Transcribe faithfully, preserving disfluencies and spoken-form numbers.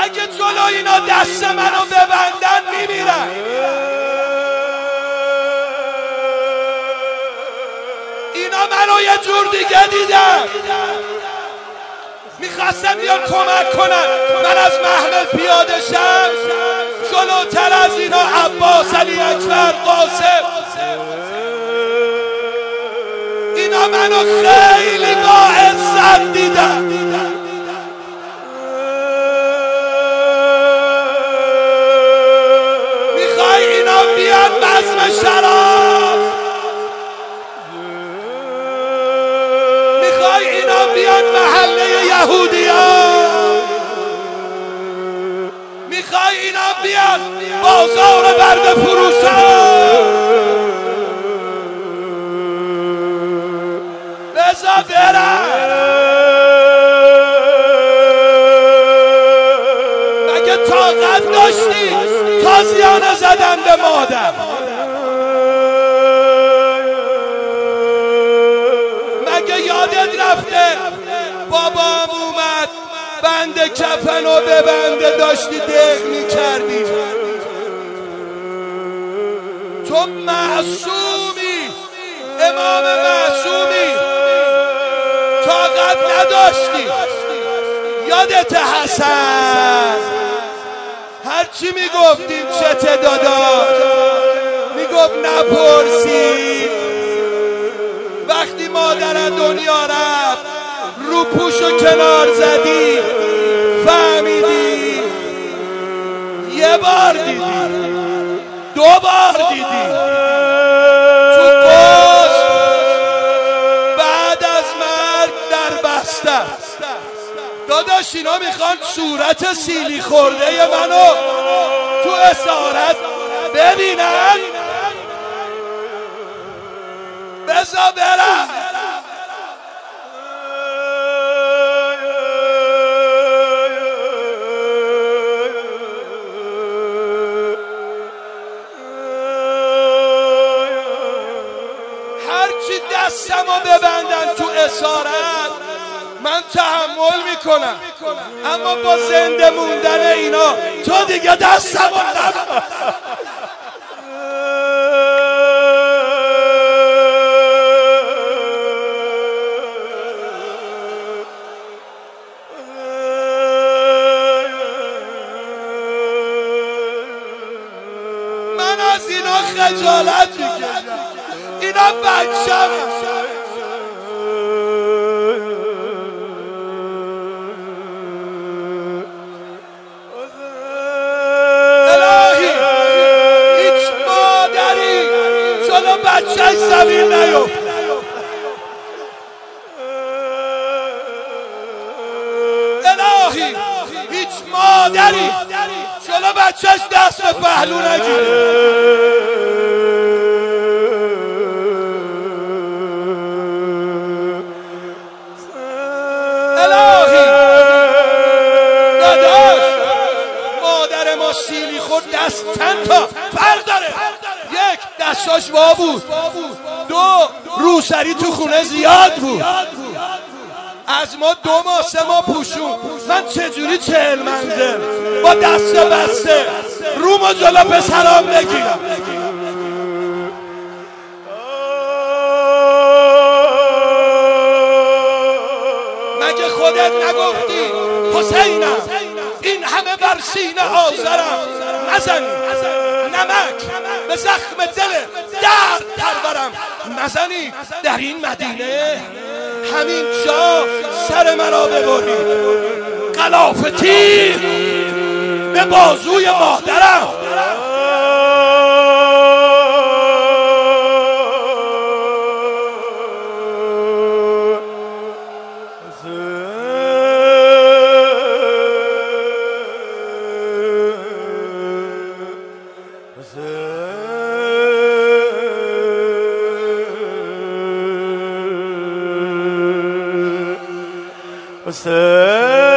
اگه جلو اینا دست منو ببندن میمیرن. اینا منو یه جور دیگه دیدن، میخواستن بیان کمک کنن. من از محمل پیاده شم، جلوتر از اینا عباس، علی اکبر، قاسم، اینا منو خیلی با عزت دیدن. میخوای اینا بیان بزم شراب، میخوای اینا بیان محله یهودیان، میخوای اینا بیان بازار برده فروشان. بذار برن. مگه طاقت داشتی تازیانه زدن به مادر؟ مگه یادت رفته بابام اومد بند کفنو به بنده داشتی دق میکردی؟ تو معصومی، امام معصومی، طاقت نداشتی. یادت حسن هرچی میگفتیم چته داداش، میگفت نپرسید. وقتی مادر دنیا رفت رو پوشو کنار زدی، فهمیدی یه بار دیدی، دو بار دیدی تو قوس، بعد از مرگ در بستر. داداش اینا میخوان صورت سیلی خورده منو تو اسارت ببینن. بذار برم. هرچی دستمو ببندن تو اسارت من تحمل میکنم، اما با زنده موندن اینا تو دیگه دستمو نبند. من از اینا خجالت میکشم، اینا بچم. الهی هیچ مادری جلو بچهش زمین نیفت. الهی هیچ مادری جلو بچهش دست به پهلو نگیره. الهی داداش مادر ما سیلی خود دست چند تا فرق داره. یک، دستاش وا بود. دو، روسری تو خونه زیاد بود. از ما دو ماه سه ماه پوشون. من چجوری چهل منزل با دست بسته رومو جلو پسرام بگیرم؟ مگه خودت نگفتی حسینم این همه بر سینه آذرم نزنی، نمک به زخم دل درد پرورم نزنی؟ در این مدینه همین جا سر مرا ببری، غلاف تیر به بازوی مادرم. Hüseyin